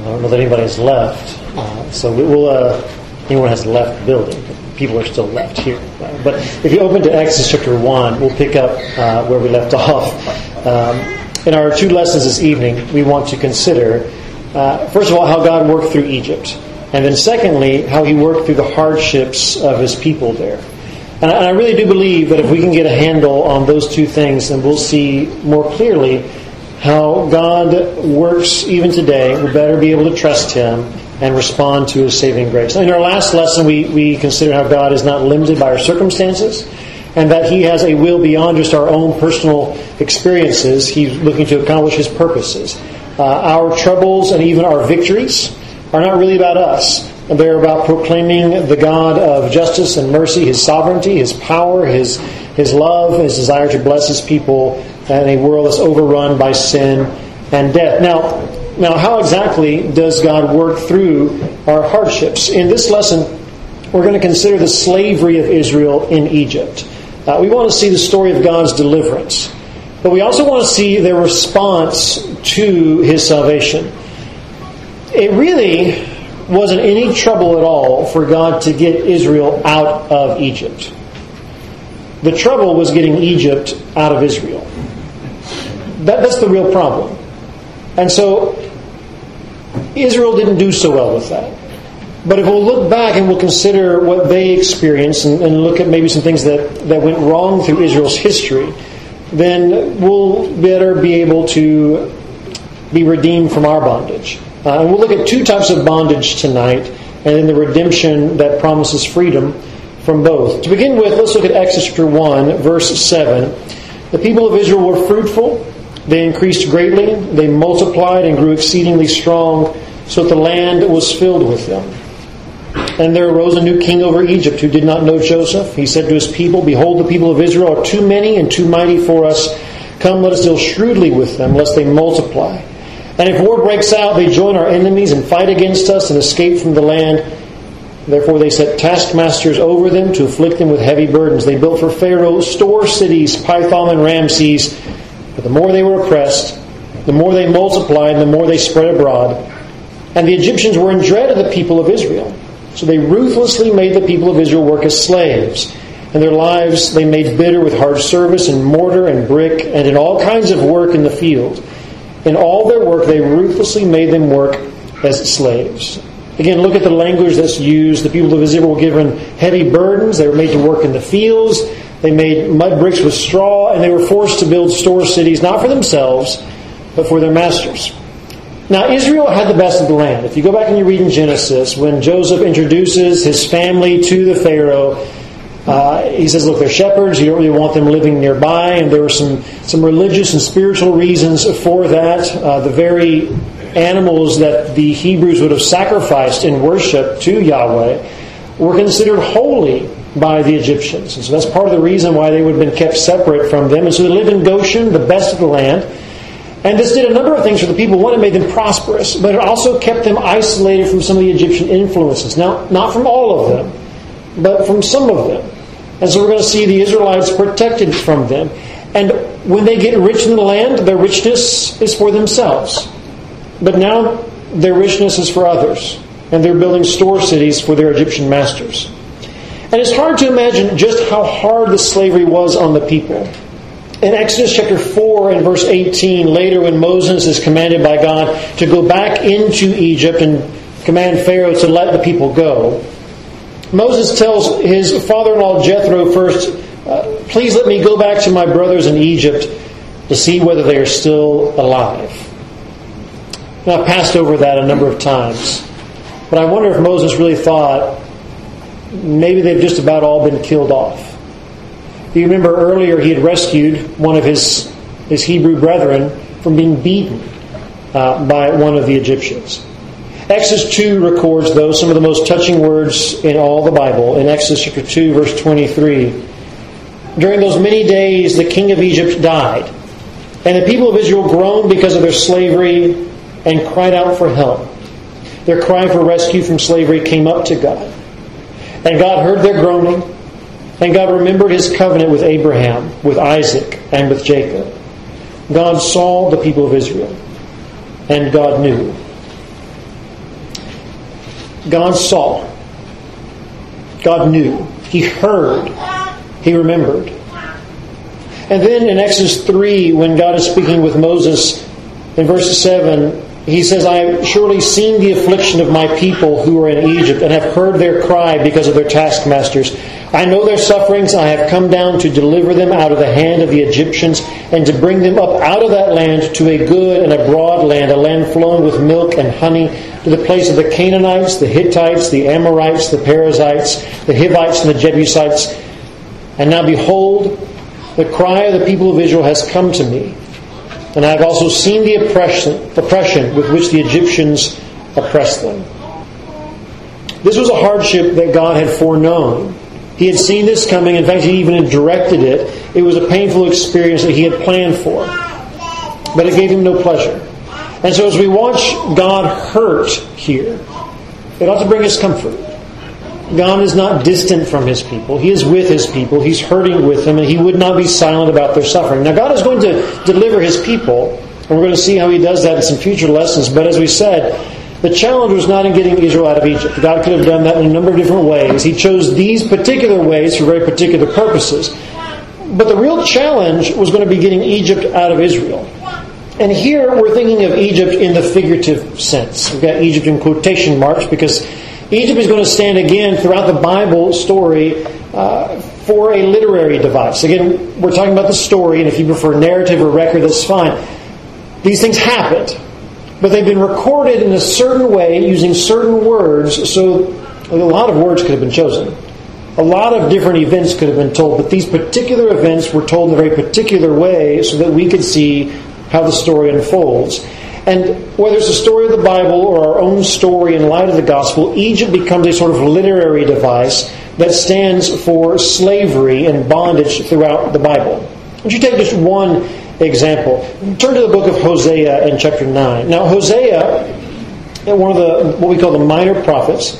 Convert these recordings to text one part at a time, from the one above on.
I don't know that anybody has left, so anyone has left the building. People are still left here. But if you open to Exodus chapter 1, we'll pick up where we left off. In our two lessons this evening, we want to consider, first of all, how God worked through Egypt. And then secondly, how He worked through the hardships of His people there. And I really do believe that if we can get a handle on those two things, then we'll see more clearly how God works even today. We'll better be able to trust Him and respond to His saving grace. In our last lesson, we considered how God is not limited by our circumstances, and that He has a will beyond just our own personal experiences. He's looking to accomplish His purposes. Our troubles and even our victories are not really about us. They're about proclaiming the God of justice and mercy, His sovereignty, His power, His love, His desire to bless His people in a world that's overrun by sin and death. Now, how exactly does God work through our hardships? In this lesson, we're going to consider the slavery of Israel in Egypt. We want to see the story of God's deliverance. But we also want to see their response to His salvation. It really wasn't any trouble at all for God to get Israel out of Egypt. The trouble was getting Egypt out of Israel. That's the real problem. And so Israel didn't do so well with that. But if we'll look back and we'll consider what they experienced and look at maybe some things that went wrong through Israel's history, then we'll better be able to be redeemed from our bondage. And we'll look at two types of bondage tonight, and then the redemption that promises freedom from both. To begin with, let's look at Exodus chapter 1, verse 7. The people of Israel were fruitful. They increased greatly. They multiplied and grew exceedingly strong, so that the land was filled with them. And there arose a new king over Egypt who did not know Joseph. He said to his people, "Behold, the people of Israel are too many and too mighty for us. Come, let us deal shrewdly with them, lest they multiply. And if war breaks out, they join our enemies and fight against us and escape from the land. Therefore they set taskmasters over them to afflict them with heavy burdens. They built for Pharaoh store cities, Pithom and Ramses. But the more they were oppressed, the more they multiplied, and the more they spread abroad. And the Egyptians were in dread of the people of Israel. So they ruthlessly made the people of Israel work as slaves. And their lives they made bitter with hard service in mortar and brick and in all kinds of work in the field. In all their work, they ruthlessly made them work as slaves." Again, look at the language that's used. The people of Israel were given heavy burdens. They were made to work in the fields. They made mud bricks with straw, and they were forced to build store cities, not for themselves, but for their masters. Now, Israel had the best of the land. If you go back and you read in Genesis, when Joseph introduces his family to the Pharaoh, he says, look, they're shepherds. You don't really want them living nearby. And there were some religious and spiritual reasons for that. The very animals that the Hebrews would have sacrificed in worship to Yahweh were considered holy by the Egyptians. And so that's part of the reason why they would have been kept separate from them. And so they lived in Goshen, the best of the land. And this did a number of things for the people. One, it made them prosperous, but it also kept them isolated from some of the Egyptian influences. Now, not from all of them, but from some of them. And so we're going to see the Israelites protected from them. And when they get rich in the land, their richness is for themselves. But now their richness is for others. And they're building store cities for their Egyptian masters. And it's hard to imagine just how hard the slavery was on the people. In Exodus chapter 4 and verse 18, later when Moses is commanded by God to go back into Egypt and command Pharaoh to let the people go, Moses tells his father-in-law Jethro first, please let me go back to my brothers in Egypt to see whether they are still alive. Now, I've passed over that a number of times, but I wonder if Moses really thought maybe they've just about all been killed off. You remember earlier he had rescued one of his Hebrew brethren from being beaten by one of the Egyptians. Exodus 2 records, though, some of the most touching words in all the Bible. In Exodus chapter 2, verse 23, during those many days the king of Egypt died, and the people of Israel groaned because of their slavery and cried out for help. Their cry for rescue from slavery came up to God. And God heard their groaning, and God remembered His covenant with Abraham, with Isaac, and with Jacob. God saw the people of Israel, and God knew. God saw. God knew. He heard. He remembered. And then in Exodus 3, when God is speaking with Moses, in verse 7, He says, I have surely seen the affliction of my people who are in Egypt, and have heard their cry because of their taskmasters. I know their sufferings. I have come down to deliver them out of the hand of the Egyptians, and to bring them up out of that land to a good and a broad land, a land flowing with milk and honey, to the place of the Canaanites, the Hittites, the Amorites, the Perizzites, the Hivites, and the Jebusites. And now behold, the cry of the people of Israel has come to me. And I have also seen the oppression with which the Egyptians oppressed them. This was a hardship that God had foreknown. He had seen this coming. In fact, He even had directed it. It was a painful experience that He had planned for. But it gave Him no pleasure. And so as we watch God hurt here, it ought to bring us comfort. God is not distant from His people. He is with His people. He's hurting with them, and He would not be silent about their suffering. Now, God is going to deliver His people, and we're going to see how He does that in some future lessons. But as we said, the challenge was not in getting Israel out of Egypt. God could have done that in a number of different ways. He chose these particular ways for very particular purposes. But the real challenge was going to be getting Egypt out of Israel. And here we're thinking of Egypt in the figurative sense. We've got Egypt in quotation marks because Egypt is going to stand again throughout the Bible story for a literary device. Again, we're talking about the story, and if you prefer narrative or record, that's fine. These things happened, but they've been recorded in a certain way using certain words, so a lot of words could have been chosen. A lot of different events could have been told, but these particular events were told in a very particular way so that we could see how the story unfolds. And whether it's the story of the Bible or our own story in light of the gospel, Egypt becomes a sort of literary device that stands for slavery and bondage throughout the Bible. Would you take just one example? Turn to the book of Hosea in chapter 9. Now, Hosea, one of the what we call the minor prophets,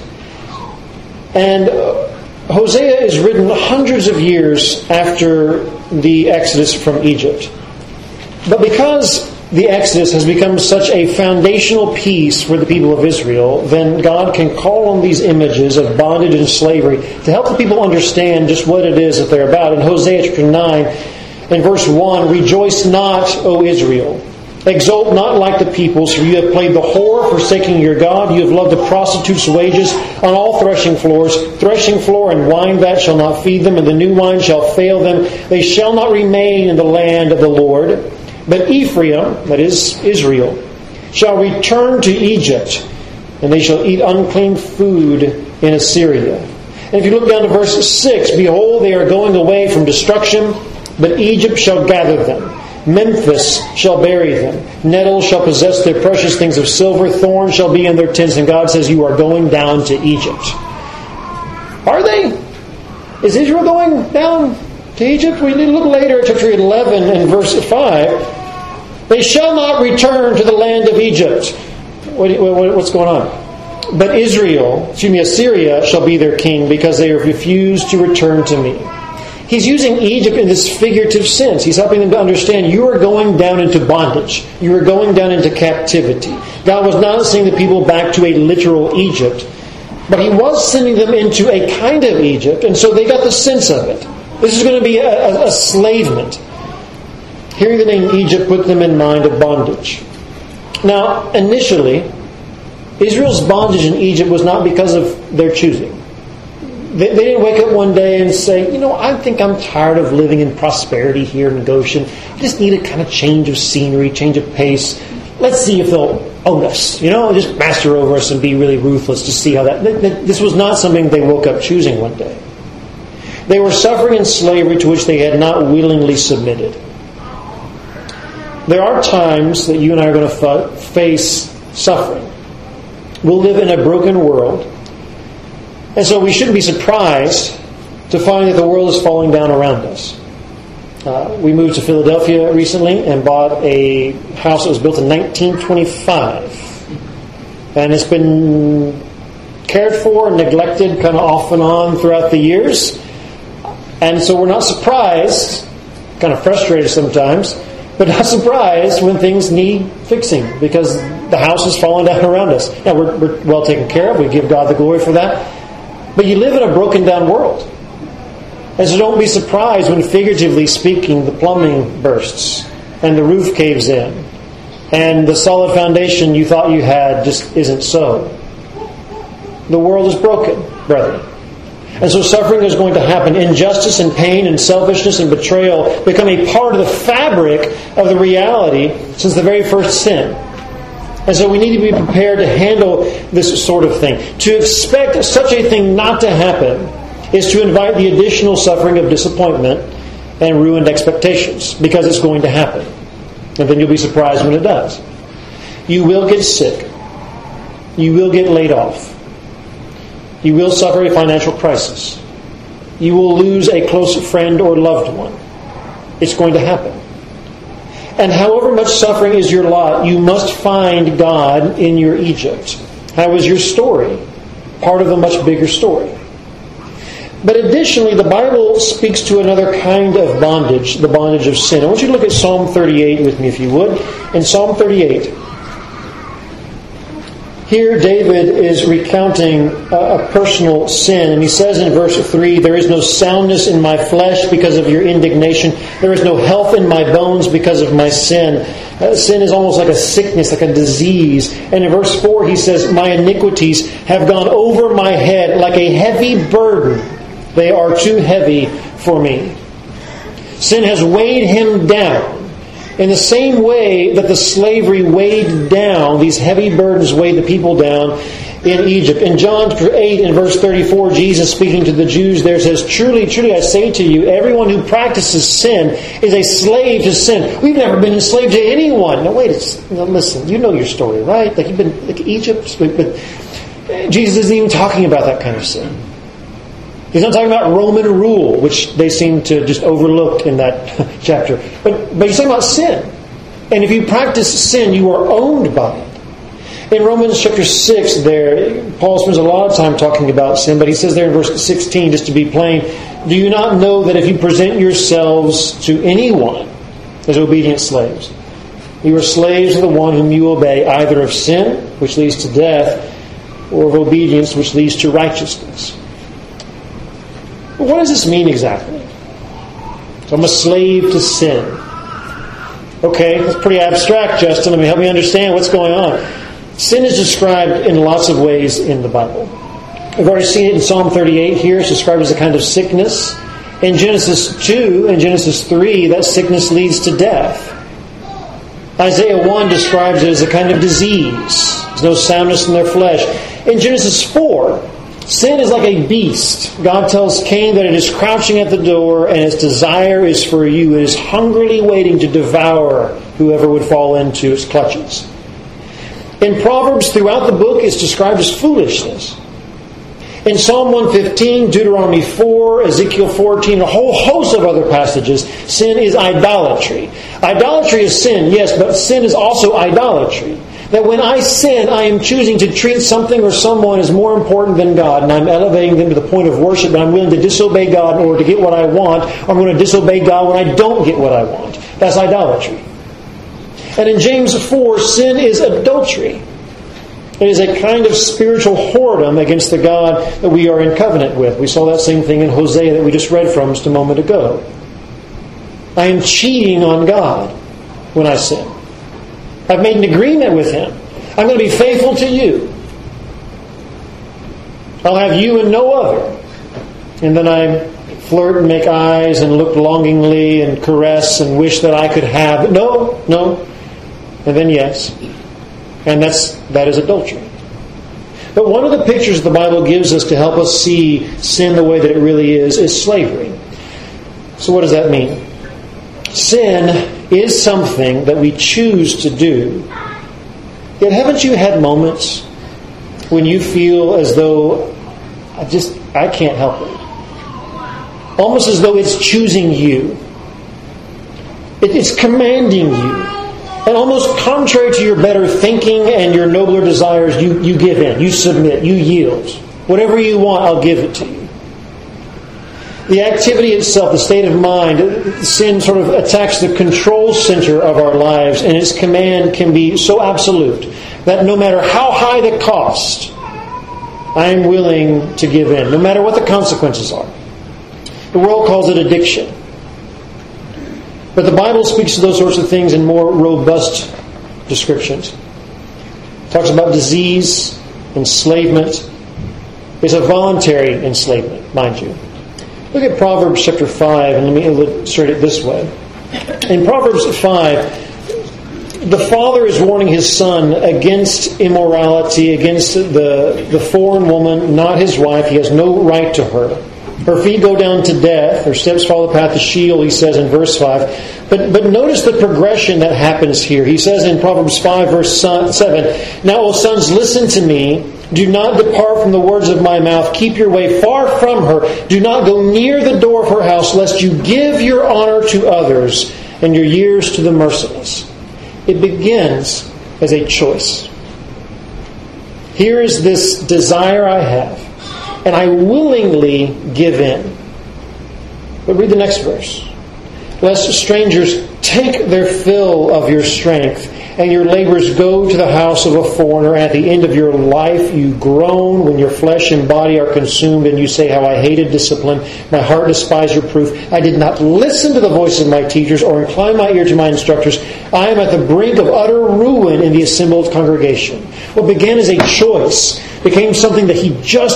and Hosea is written hundreds of years after the Exodus from Egypt. But because the Exodus has become such a foundational piece for the people of Israel, then God can call on these images of bondage and slavery to help the people understand just what it is that they're about. In Hosea chapter 9, in verse 1, Rejoice not, O Israel. Exult not like the peoples, for you have played the whore, forsaking your God. You have loved the prostitute's wages on all threshing floors. Threshing floor and wine vat shall not feed them, and the new wine shall fail them. They shall not remain in the land of the Lord. But Ephraim, that is Israel, shall return to Egypt, and they shall eat unclean food in Assyria. And if you look down to verse 6, Behold, they are going away from destruction, but Egypt shall gather them. Memphis shall bury them. Nettles shall possess their precious things of silver. Thorns shall be in their tents. And God says, you are going down to Egypt. Are they? Is Israel going down to Egypt? We need to look later at chapter 11 and verse 5. They shall not return to the land of Egypt. What's going on? But Assyria shall be their king because they have refused to return to me. He's using Egypt in this figurative sense. He's helping them to understand you are going down into bondage. You are going down into captivity. God was not sending the people back to a literal Egypt, but He was sending them into a kind of Egypt, and so they got the sense of it. This is going to be a slavement. Hearing the name Egypt put them in mind of bondage. Now, initially, Israel's bondage in Egypt was not because of their choosing. They didn't wake up one day and say, I think I'm tired of living in prosperity here in Goshen. I just need a kind of change of scenery, change of pace. Let's see if they'll own us. Just master over us and be really ruthless to see how that... This was not something they woke up choosing one day. They were suffering in slavery to which they had not willingly submitted. There are times that you and I are going to face suffering. We'll live in a broken world. And so we shouldn't be surprised to find that the world is falling down around us. We moved to Philadelphia recently and bought a house that was built in 1925. And it's been cared for and neglected kind of off and on throughout the years. And so we're not surprised, kind of frustrated sometimes, but not surprised when things need fixing, because the house is falling down around us. Now, we're well taken care of. We give God the glory for that. But you live in a broken down world. And so don't be surprised when, figuratively speaking, the plumbing bursts and the roof caves in and the solid foundation you thought you had just isn't so. The world is broken, brethren. And so suffering is going to happen. Injustice and pain and selfishness and betrayal become a part of the fabric of the reality since the very first sin. And so we need to be prepared to handle this sort of thing. To expect such a thing not to happen is to invite the additional suffering of disappointment and ruined expectations, because it's going to happen. And then you'll be surprised when it does. You will get sick. You will get laid off. You will suffer a financial crisis. You will lose a close friend or loved one. It's going to happen. And however much suffering is your lot, you must find God in your Egypt. How is your story? Part of a much bigger story. But additionally, the Bible speaks to another kind of bondage, the bondage of sin. I want you to look at Psalm 38 with me, if you would. In Psalm 38, here David is recounting a personal sin. And he says in verse 3, "There is no soundness in my flesh because of your indignation. There is no health in my bones because of my sin." Sin is almost like a sickness, like a disease. And in verse 4 he says, "My iniquities have gone over my head like a heavy burden. They are too heavy for me." Sin has weighed him down in the same way that the slavery weighed down, these heavy burdens weighed the people down in Egypt. In John 8, in verse 34, Jesus speaking to the Jews there says, "Truly, truly I say to you, everyone who practices sin is a slave to sin." We've never been enslaved to anyone. Now wait, listen, you know your story, right? Like you've been like Egypt, but Jesus isn't even talking about that kind of sin. He's not talking about Roman rule, which they seem to just overlook in that chapter. But he's talking about sin. And if you practice sin, you are owned by it. In Romans chapter 6 there, Paul spends a lot of time talking about sin, but he says there in verse 16, just to be plain, "Do you not know that if you present yourselves to anyone as obedient slaves, you are slaves of the one whom you obey, either of sin, which leads to death, or of obedience, which leads to righteousness?" But what does this mean exactly? So I'm a slave to sin. Okay, that's pretty abstract, Justin. Let me help me understand what's going on. Sin is described in lots of ways in the Bible. We've already seen it in Psalm 38 here. It's described as a kind of sickness. In Genesis 2 and Genesis 3, that sickness leads to death. Isaiah 1 describes it as a kind of disease. There's no soundness in their flesh. In Genesis 4, sin is like a beast. God tells Cain that it is crouching at the door and its desire is for you. It is hungrily waiting to devour whoever would fall into its clutches. In Proverbs, throughout the book, it's described as foolishness. In Psalm 115, Deuteronomy 4, Ezekiel 14, a whole host of other passages, sin is idolatry. Idolatry is sin, yes, but sin is also idolatry. That when I sin, I am choosing to treat something or someone as more important than God, and I'm elevating them to the point of worship, and I'm willing to disobey God in order to get what I want, or I'm going to disobey God when I don't get what I want. That's idolatry. And in James 4, sin is adultery. It is a kind of spiritual whoredom against the God that we are in covenant with. We saw that same thing in Hosea that we just read from just a moment ago. I am cheating on God when I sin. I've made an agreement with Him. I'm going to be faithful to you. I'll have you and no other. And then I flirt and make eyes and look longingly and caress and wish that I could have. No. And then yes. And that is adultery. But one of the pictures the Bible gives us to help us see sin the way that it really is slavery. So what does that mean? Sin is something that we choose to do. Yet haven't you had moments when you feel as though I can't help it? Almost as though it's choosing you. It's commanding you. And almost contrary to your better thinking and your nobler desires, you give in, you submit, you yield. Whatever you want, I'll give it to you. The activity itself, the state of mind, sin sort of attacks the control center of our lives, and its command can be so absolute that no matter how high the cost, I am willing to give in, no matter what the consequences are. The world calls it addiction. But the Bible speaks to those sorts of things in more robust descriptions. It talks about disease, enslavement. It's a voluntary enslavement, mind you. Look at Proverbs chapter 5, and let me illustrate it this way. In Proverbs 5, the father is warning his son against immorality, against the foreign woman, not his wife. He has no right to her. Her feet go down to death. Her steps follow the path to Sheol, he says in verse 5. But notice the progression that happens here. He says in Proverbs 5, verse 7, "Now, O sons, listen to me. Do not depart from the words of my mouth. Keep your way far from her. Do not go near the door of her house, lest you give your honor to others and your years to the merciless." It begins as a choice. Here is this desire I have, and I willingly give in. But read the next verse. "Lest strangers take their fill of your strength, and your labors go to the house of a foreigner. At the end of your life you groan when your flesh and body are consumed, and you say, 'How I hated discipline. My heart despised reproof. I did not listen to the voice of my teachers or incline my ear to my instructors. I am at the brink of utter ruin in the assembled congregation.'" What began as a choice became something that he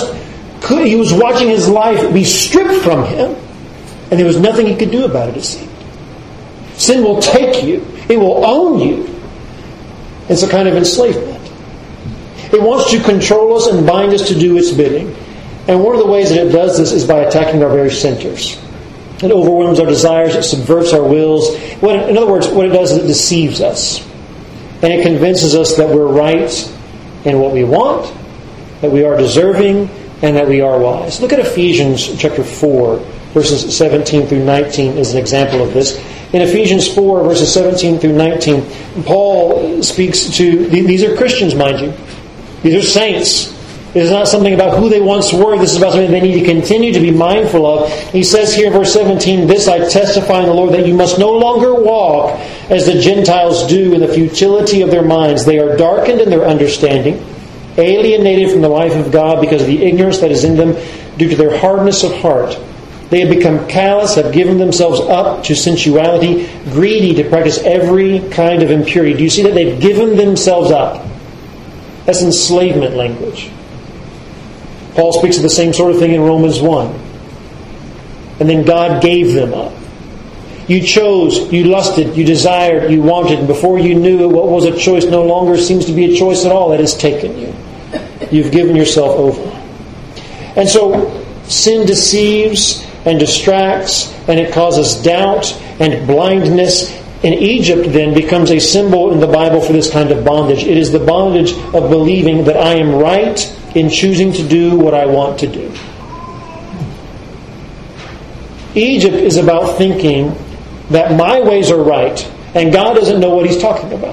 was watching his life be stripped from him, and there was nothing he could do about it, it seemed. Sin will take you. It will own you. It's a kind of enslavement. It wants to control us and bind us to do its bidding. And one of the ways that it does this is by attacking our very centers. It overwhelms our desires. It subverts our wills. In other words, what it does is it deceives us. And it convinces us that we're right in what we want, that we are deserving, and that we are wise. Look at Ephesians chapter 4, verses 17 through 19 as an example of this. In Ephesians 4, verses 17 through 19, Paul speaks to... These are Christians, mind you. These are saints. This is not something about who they once were. This is about something they need to continue to be mindful of. He says here in verse 17, "This I testify in the Lord, that you must no longer walk as the Gentiles do in the futility of their minds. They are darkened in their understanding, alienated from the life of God because of the ignorance that is in them due to their hardness of heart. They have become callous, have given themselves up to sensuality, greedy to practice every kind of impurity." Do you see that they've given themselves up? That's enslavement language. Paul speaks of the same sort of thing in Romans 1. And then God gave them up. You chose, you lusted, you desired, you wanted, and before you knew it, what was a choice no longer seems to be a choice at all. That has taken you. You've given yourself over. And so sin deceives and distracts, and it causes doubt and blindness. And Egypt then becomes a symbol in the Bible for this kind of bondage. It is the bondage of believing that I am right in choosing to do what I want to do. Egypt is about thinking that my ways are right, and God doesn't know what He's talking about.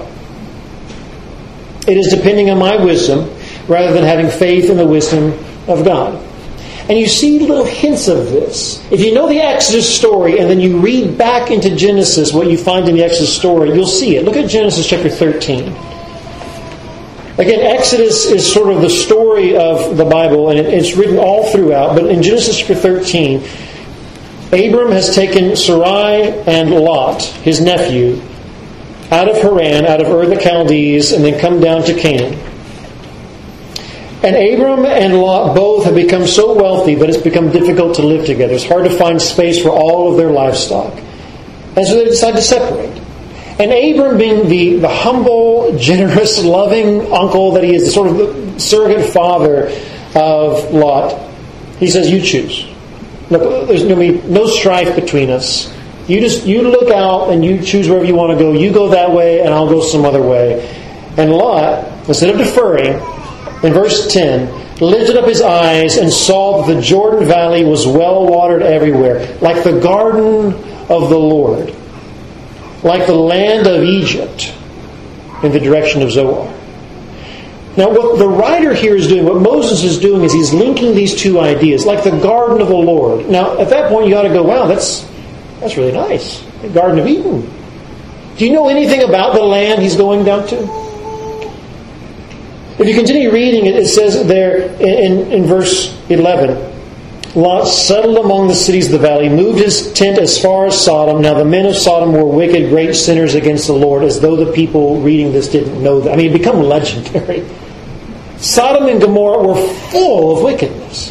It is depending on my wisdom rather than having faith in the wisdom of God. And you see little hints of this. If you know the Exodus story and then you read back into Genesis what you find in the Exodus story, you'll see it. Look at Genesis chapter 13. Again, Exodus is sort of the story of the Bible, and it's written all throughout. But in Genesis chapter 13, Abram has taken Sarai and Lot, his nephew, out of Haran, out of Ur the Chaldees, and then come down to Canaan. And Abram and Lot both have become so wealthy that it's become difficult to live together. It's hard to find space for all of their livestock. And so they decide to separate. And Abram, being the humble, generous, loving uncle that he is, the sort of the surrogate father of Lot, he says, "You choose. Look, there's going to be no strife between us. You look out and you choose wherever you want to go. You go that way and I'll go some other way." And Lot, instead of deferring, in verse 10, lifted up his eyes and saw that the Jordan Valley was well watered everywhere, like the garden of the Lord, like the land of Egypt in the direction of Zoar. Now what the writer here is doing, what Moses is doing, is he's linking these two ideas, like the garden of the Lord. Now at that point you ought to go, wow, that's really nice. The Garden of Eden. Do you know anything about the land he's going down to? If you continue reading, it says there in verse 11, Lot settled among the cities of the valley, moved his tent as far as Sodom. Now the men of Sodom were wicked, great sinners against the Lord, as though the people reading this didn't know that. I mean, it become legendary. Sodom and Gomorrah were full of wickedness.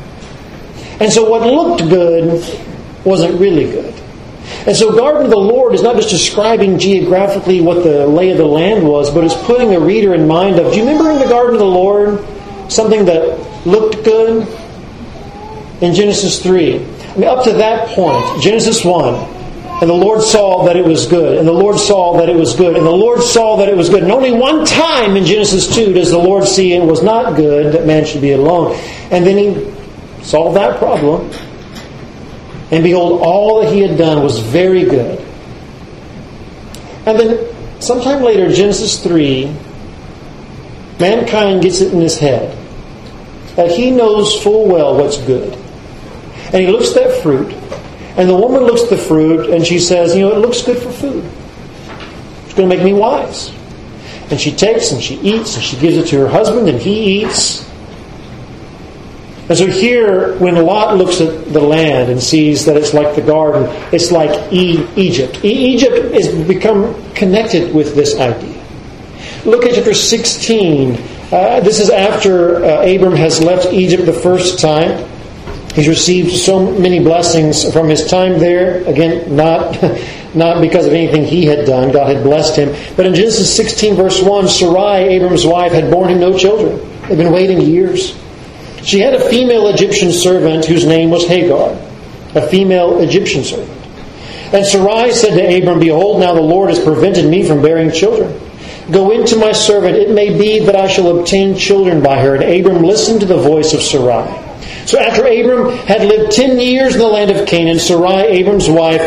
And so what looked good wasn't really good. And so Garden of the Lord is not just describing geographically what the lay of the land was, but it's putting the reader in mind of, do you remember in the Garden of the Lord something that looked good? In Genesis 3. I mean, up to that point, Genesis 1, and the Lord saw that it was good, and the Lord saw that it was good, and the Lord saw that it was good. And only one time in Genesis 2 does the Lord see it was not good that man should be alone. And then He solved that problem. And behold, all that He had done was very good. And then, sometime later, Genesis 3, mankind gets it in his head that he knows full well what's good. And he looks at that fruit, and the woman looks at the fruit, and she says, it looks good for food. It's going to make me wise. And she takes and she eats, and she gives it to her husband, and he eats. And so here, when Lot looks at the land and sees that it's like the garden, it's like Egypt. Egypt has become connected with this idea. Look at chapter 16. This is after Abram has left Egypt the first time. He's received so many blessings from his time there. Again, not because of anything he had done. God had blessed him. But in Genesis 16 verse 1, Sarai, Abram's wife, had borne him no children. They'd been waiting years. She had a female Egyptian servant whose name was Hagar. A female Egyptian servant. And Sarai said to Abram, Behold, now the Lord has prevented me from bearing children. Go into my servant. It may be that I shall obtain children by her. And Abram listened to the voice of Sarai. So after Abram had lived 10 years in the land of Canaan, Sarai, Abram's wife,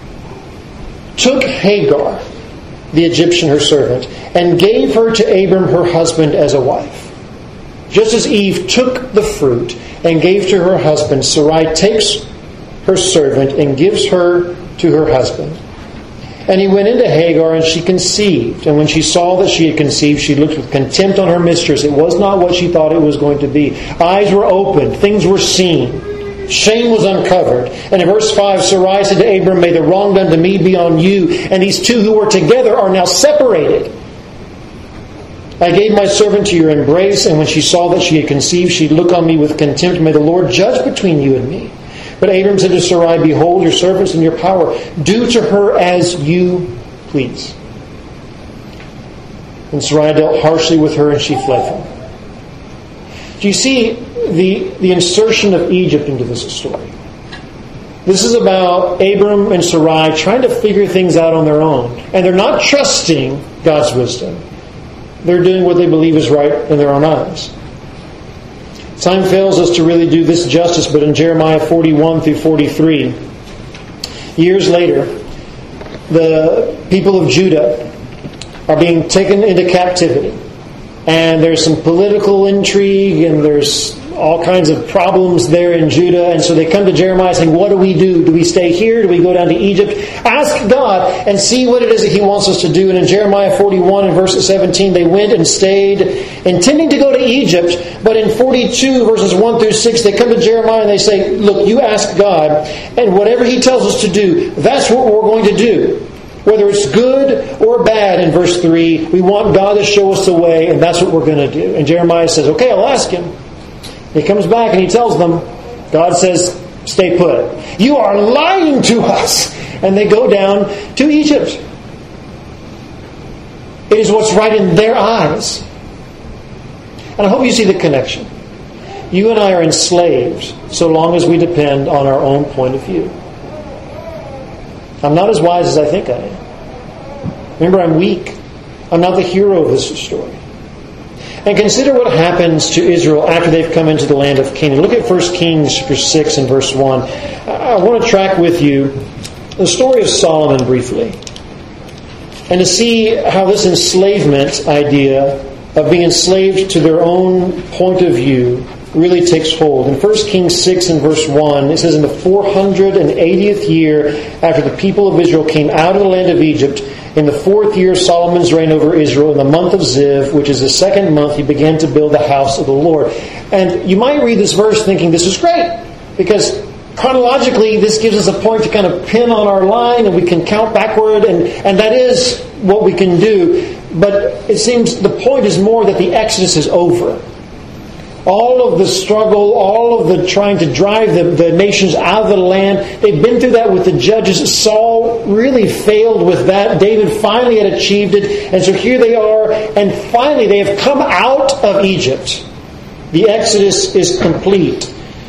took Hagar, the Egyptian, her servant, and gave her to Abram, her husband, as a wife. Just as Eve took the fruit and gave to her husband, Sarai takes her servant and gives her to her husband. And he went into Hagar, and she conceived. And when she saw that she had conceived, she looked with contempt on her mistress. It was not what she thought it was going to be. Eyes were opened. Things were seen. Shame was uncovered. And in verse 5, Sarai said to Abram, May the wrong done to me be on you. And these two who were together are now separated. I gave my servant to your embrace, and when she saw that she had conceived, she looked on me with contempt. May the Lord judge between you and me. But Abram said to Sarai, Behold, your servant's in your power. Do to her as you please. And Sarai dealt harshly with her, and she fled from her. Do you see the insertion of Egypt into this story? This is about Abram and Sarai trying to figure things out on their own. And they're not trusting God's wisdom. They're doing what they believe is right in their own eyes. Time fails us to really do this justice, but in Jeremiah 41 through 43, years later, the people of Judah are being taken into captivity. And there's some political intrigue, and there's all kinds of problems there in Judah. And so they come to Jeremiah saying, what do we do? Do we stay here? Do we go down to Egypt? Ask God and see what it is that He wants us to do. And in Jeremiah 41 and verse 17, they went and stayed, intending to go to Egypt. But in 42 verses 1 through 6, they come to Jeremiah and they say, look, you ask God, and whatever He tells us to do, that's what we're going to do. Whether it's good or bad, in verse 3, we want God to show us the way, and that's what we're going to do. And Jeremiah says, okay, I'll ask Him. He comes back and he tells them, God says, stay put. You are lying to us. And they go down to Egypt. It is what's right in their eyes. And I hope you see the connection. You and I are enslaved so long as we depend on our own point of view. I'm not as wise as I think I am. Remember, I'm weak. I'm not the hero of this story. And consider what happens to Israel after they've come into the land of Canaan. Look at 1 Kings chapter 6 and verse 1. I want to track with you the story of Solomon briefly. And to see how this enslavement idea of being enslaved to their own point of view really takes hold. In 1 Kings 6 and verse 1, it says, In the 480th year after the people of Israel came out of the land of Egypt, In the 4th year of Solomon's reign over Israel, in the month of Ziv, which is the 2nd month, he began to build the house of the Lord. And you might read this verse thinking this is great, because chronologically this gives us a point to kind of pin on our line, and we can count backward, and that is what we can do. But it seems the point is more that the Exodus is over. All of the struggle, all of the trying to drive the nations out of the land, they've been through that with the judges. Saul really failed with that. David finally had achieved it. And so here they are, and finally they have come out of Egypt. The Exodus is complete.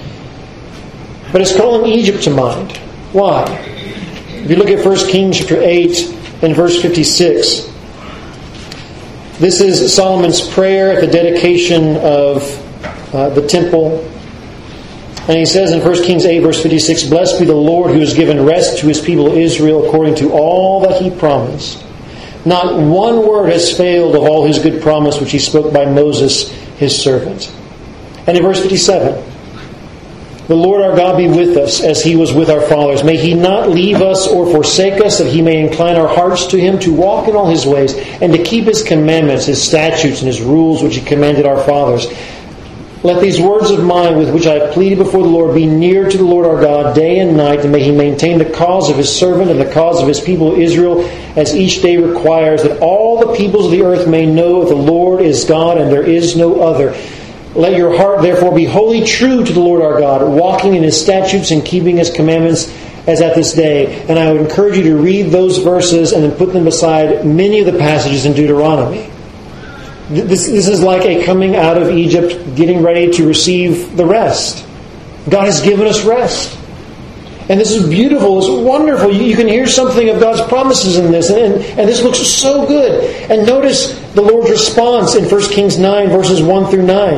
But it's calling Egypt to mind. Why? If you look at 1 Kings chapter 8 and verse 56, this is Solomon's prayer at the dedication of the temple. And he says in 1 Kings 8 verse 56, "Blessed be the Lord who has given rest to his people Israel according to all that he promised. Not one word has failed of all his good promise which he spoke by Moses his servant." And in verse 57, "The Lord our God be with us as he was with our fathers. May he not leave us or forsake us, that he may incline our hearts to him to walk in all his ways and to keep his commandments, his statutes, and his rules which he commanded our fathers. Let these words of mine with which I have pleaded before the Lord be near to the Lord our God day and night, and may he maintain the cause of his servant and the cause of his people Israel as each day requires, that all the peoples of the earth may know that the Lord is God and there is no other. Let your heart therefore be wholly true to the Lord our God, walking in his statutes and keeping his commandments as at this day." And I would encourage you to read those verses and then put them beside many of the passages in Deuteronomy. This is like a coming out of Egypt, getting ready to receive the rest. God has given us rest. And this is beautiful, it's wonderful. You can hear something of God's promises in this. And this looks so good. And notice the Lord's response in 1 Kings 9, verses 1 through 9.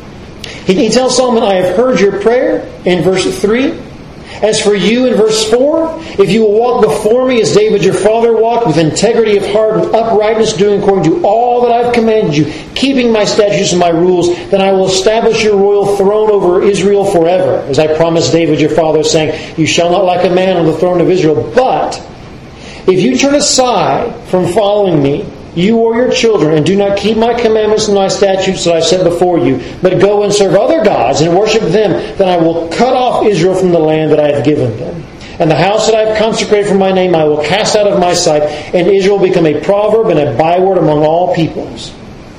He tells Solomon, "I have heard your prayer," in verse 3. "As for you," in verse 4, "if you will walk before me as David your father walked, with integrity of heart and uprightness, doing according to all that I have commanded you, keeping my statutes and my rules, then I will establish your royal throne over Israel forever, as I promised David your father, saying, you shall not lack a man on the throne of Israel. But if you turn aside from following me, you or your children, and do not keep my commandments and my statutes that I set before you, but go and serve other gods and worship them, then I will cut off Israel from the land that I have given them. And the house that I have consecrated for my name I will cast out of my sight, and Israel will become a proverb and a byword among all peoples."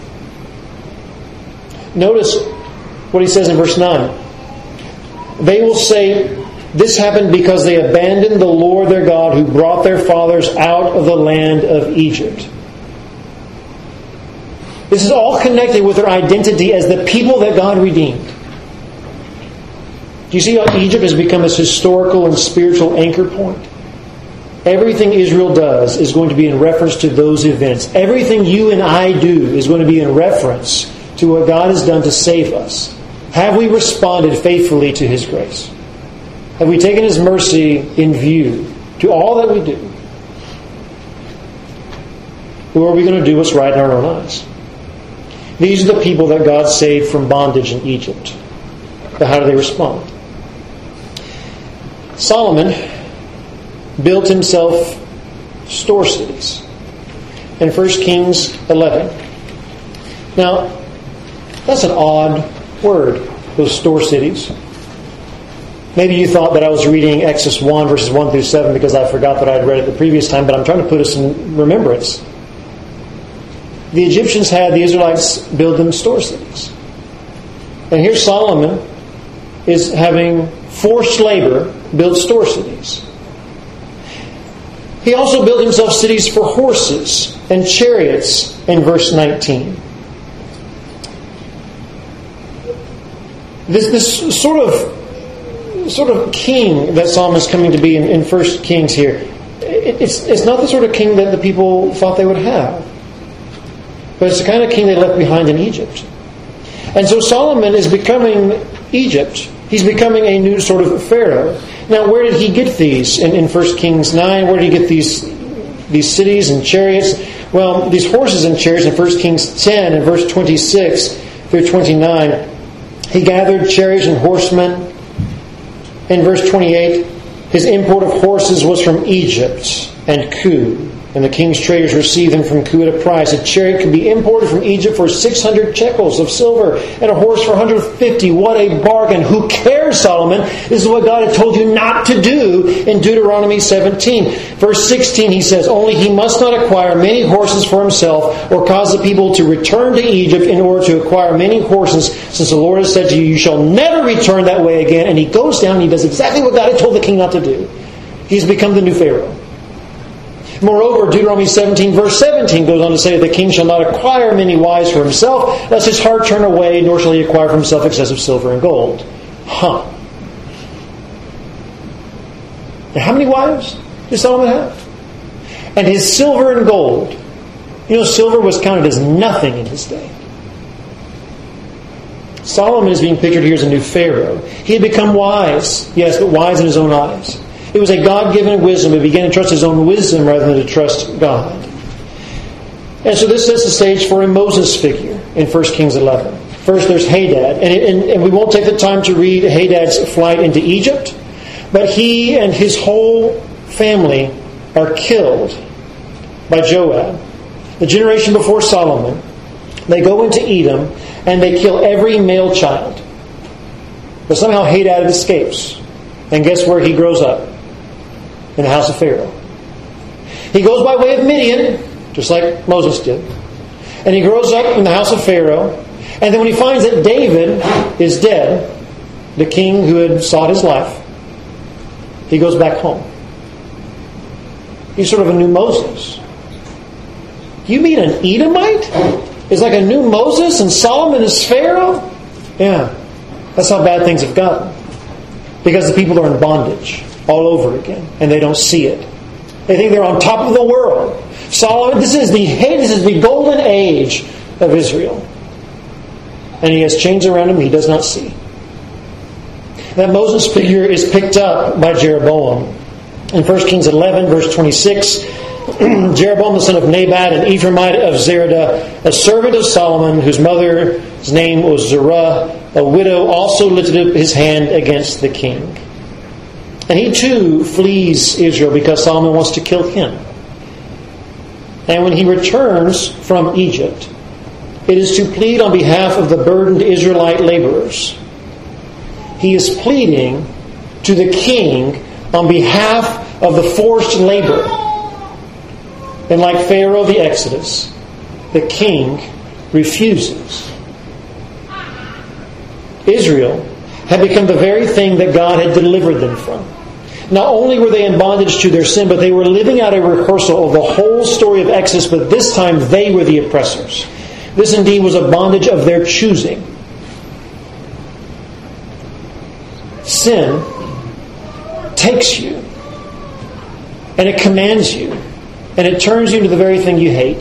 Notice what he says in verse 9. "They will say, this happened because they abandoned the Lord their God, who brought their fathers out of the land of Egypt." This is all connected with their identity as the people that God redeemed. Do you see how Egypt has become this historical and spiritual anchor point? Everything Israel does is going to be in reference to those events. Everything you and I do is going to be in reference to what God has done to save us. Have we responded faithfully to his grace? Have we taken his mercy in view to all that we do? Or are we going to do what's right in our own eyes? These are the people that God saved from bondage in Egypt. But how do they respond? Solomon built himself store cities in 1 Kings 11. Now, that's an odd word, those store cities. Maybe you thought that I was reading Exodus 1, verses 1 through 7 because I forgot that I had read it the previous time, but I'm trying to put us in remembrance. The Egyptians had the Israelites build them store cities. And here Solomon is having forced labor build store cities. He also built himself cities for horses and chariots in verse 19. This sort of king that Solomon is coming to be in 1 Kings here, it's not the sort of king that the people thought they would have. But it's the kind of king they left behind in Egypt. And so Solomon is becoming Egypt. He's becoming a new sort of pharaoh. Now, where did he get these in 1 Kings 9? Where did he get these cities and chariots? Well, these horses and chariots in 1 Kings 10 and verse 26 through 29. He gathered chariots and horsemen. In verse 28, his import of horses was from Egypt and Cu. And the king's traders received them from Kue at a price. A chariot could be imported from Egypt for 600 shekels of silver, and a horse for 150. What a bargain. Who cares, Solomon? This is what God had told you not to do in Deuteronomy 17. Verse 16, he says, only he must not acquire many horses for himself, or cause the people to return to Egypt in order to acquire many horses, since the Lord has said to you, you shall never return that way again. And he goes down and he does exactly what God had told the king not to do. He's become the new Pharaoh. Moreover, Deuteronomy 17 verse 17 goes on to say, the king shall not acquire many wives for himself, lest his heart turn away, nor shall he acquire for himself excessive silver and gold. Now, how many wives did Solomon have? And his silver and gold. You know, silver was counted as nothing in his day. Solomon is being pictured here as a new Pharaoh. He had become wise, yes, but wise in his own eyes. It was a God-given wisdom. He began to trust his own wisdom rather than to trust God. And so this sets the stage for a Moses figure in 1 Kings 11. First, there's Hadad. And we won't take the time to read Hadad's flight into Egypt, but he and his whole family are killed by Joab. The generation before Solomon, they go into Edom and they kill every male child. But somehow Hadad escapes. And guess where he grows up? In the house of Pharaoh. He goes by way of Midian, just like Moses did. And he grows up in the house of Pharaoh. And then when he finds that David is dead, the king who had sought his life, he goes back home. He's sort of a new Moses. You mean an Edomite is like a new Moses and Solomon is Pharaoh? Yeah. That's how bad things have gotten. Because the people are in bondage all over again, and they don't see it. They think they're on top of the world. Solomon, this is the golden age of Israel. And he has chains around him he does not see. That Moses figure is picked up by Jeroboam. In 1 Kings 11, verse 26, Jeroboam the son of Nebat, an Ephraimite of Zeradah, a servant of Solomon, whose mother's name was Zerah, a widow, also lifted up his hand against the king. And he too flees Israel because Solomon wants to kill him. And when he returns from Egypt, it is to plead on behalf of the burdened Israelite laborers. He is pleading to the king on behalf of the forced labor. And like Pharaoh of the Exodus, the king refuses. Israel had become the very thing that God had delivered them from. Not only were they in bondage to their sin, but they were living out a rehearsal of the whole story of Exodus, but this time they were the oppressors. This indeed was a bondage of their choosing. Sin takes you, and it commands you, and it turns you into the very thing you hate.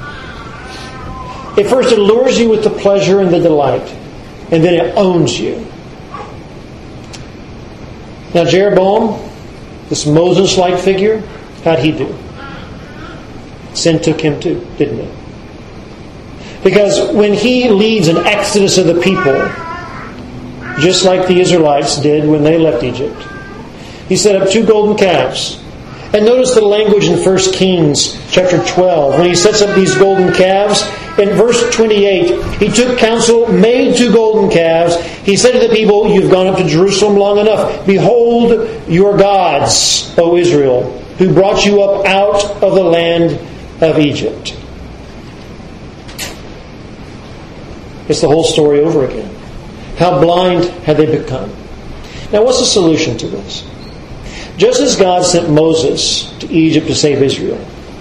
At first it lures you with the pleasure and the delight, and then it owns you. Now Jeroboam, this Moses-like figure, how'd he do? Sin took him too, didn't it? Because when he leads an exodus of the people, just like the Israelites did when they left Egypt, he set up 2 golden calves. And notice the language in 1 Kings chapter 12. When he sets up these golden calves, in verse 28, he took counsel, made 2 golden calves. He said to the people, you've gone up to Jerusalem long enough. Behold your gods, O Israel, who brought you up out of the land of Egypt. It's the whole story over again. How blind had they become? Now what's the solution to this? Just as God sent Moses to Egypt to save Israel,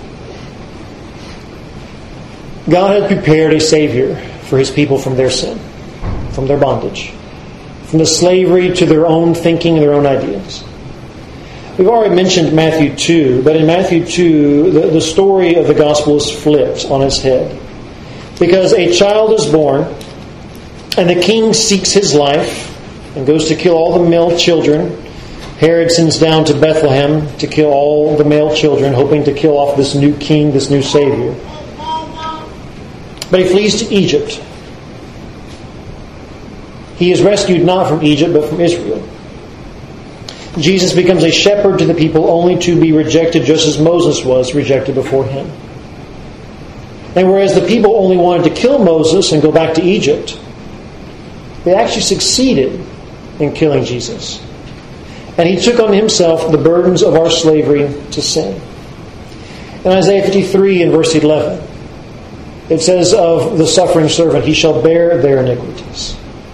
God had prepared a Savior for His people from their sin, from their bondage, from the slavery to their own thinking and their own ideas. We've already mentioned Matthew 2, but in Matthew 2, the story of the gospel is flipped on its head. Because a child is born, and the king seeks his life and goes to kill all the male children. Herod sends down to Bethlehem to kill all the male children, hoping to kill off this new king, this new Savior. But he flees to Egypt. He is rescued not from Egypt, but from Israel. Jesus becomes a shepherd to the people only to be rejected just as Moses was rejected before him. And whereas the people only wanted to kill Moses and go back to Egypt, they actually succeeded in killing Jesus. And he took on himself the burdens of our slavery to sin. In Isaiah 53 and verse 11, it says of the suffering servant, he shall bear their iniquities.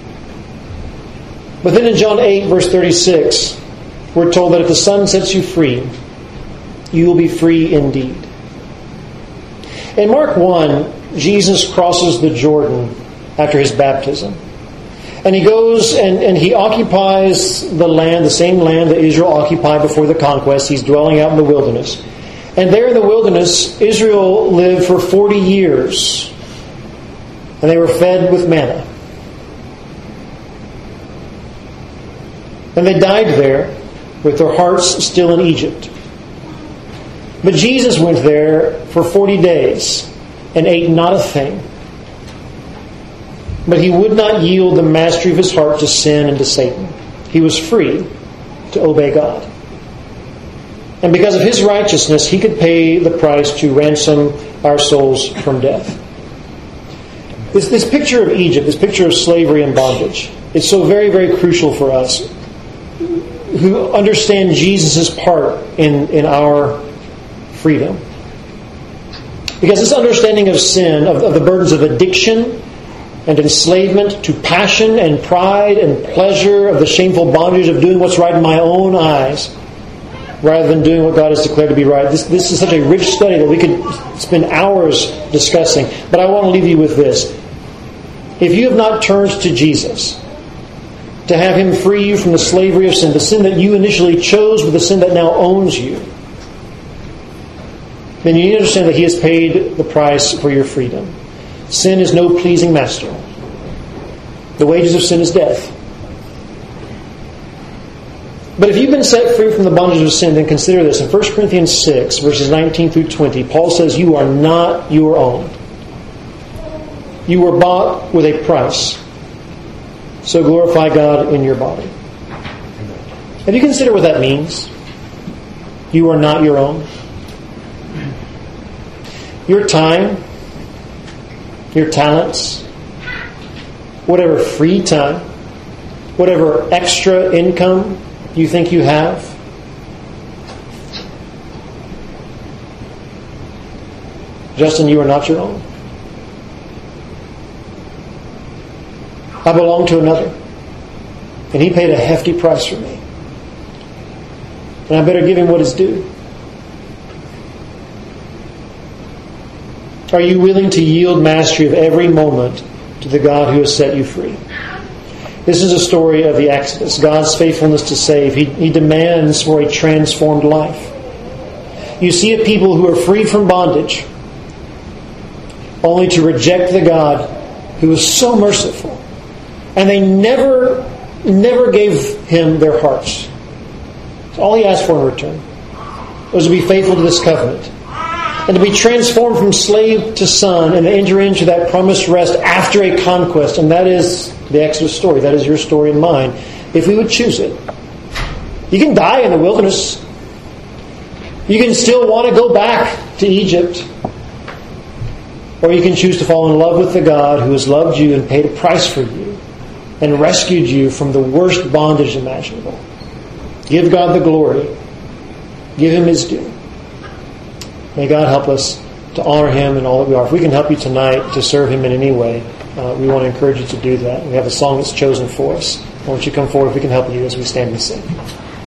But then in John 8 verse 36, we're told that if the Son sets you free, you will be free indeed. In Mark 1, Jesus crosses the Jordan after his baptism. And he goes and he occupies the land, the same land that Israel occupied before the conquest. He's dwelling out in the wilderness. And there in the wilderness, Israel lived for 40 years. And they were fed with manna. And they died there with their hearts still in Egypt. But Jesus went there for 40 days and ate not a thing. But he would not yield the mastery of his heart to sin and to Satan. He was free to obey God. And because of his righteousness, he could pay the price to ransom our souls from death. This picture of Egypt, this picture of slavery and bondage, is so very, very crucial for us who understand Jesus' part in our freedom. Because this understanding of sin, of the burdens of addiction and enslavement to passion and pride and pleasure, of the shameful bondage of doing what's right in my own eyes, rather than doing what God has declared to be right. This is such a rich study that we could spend hours discussing. But I want to leave you with this. If you have not turned to Jesus, to have Him free you from the slavery of sin, the sin that you initially chose with the sin that now owns you, then you need to understand that He has paid the price for your freedom. Sin is no pleasing master. The wages of sin is death. But if you've been set free from the bondage of sin, then consider this. In 1 Corinthians 6, verses 19 through 20, Paul says, you are not your own. You were bought with a price. So glorify God in your body. Have you considered what that means? You are not your own. Your time, your talents, whatever free time, whatever extra income you think you have, Justin, you are not your own. I belong to another, and he paid a hefty price for me. And I better give him what is due. Are you willing to yield mastery of every moment to the God who has set you free? This is a story of the Exodus, God's faithfulness to save. He demands for a transformed life. You see a people who are freed from bondage, only to reject the God who is so merciful. And they never gave Him their hearts. So all He asked for in return was to be faithful to this covenant, and to be transformed from slave to son, and to enter into that promised rest after a conquest. And that is the Exodus story. That is your story and mine, if we would choose it. You can die in the wilderness. You can still want to go back to Egypt. Or you can choose to fall in love with the God who has loved you and paid a price for you and rescued you from the worst bondage imaginable. Give God the glory. Give Him His due. May God help us to honor Him in all that we are. If we can help you tonight to serve Him in any way, we want to encourage you to do that. We have a song that's chosen for us. Why don't you come forward if we can help you as we stand and sing.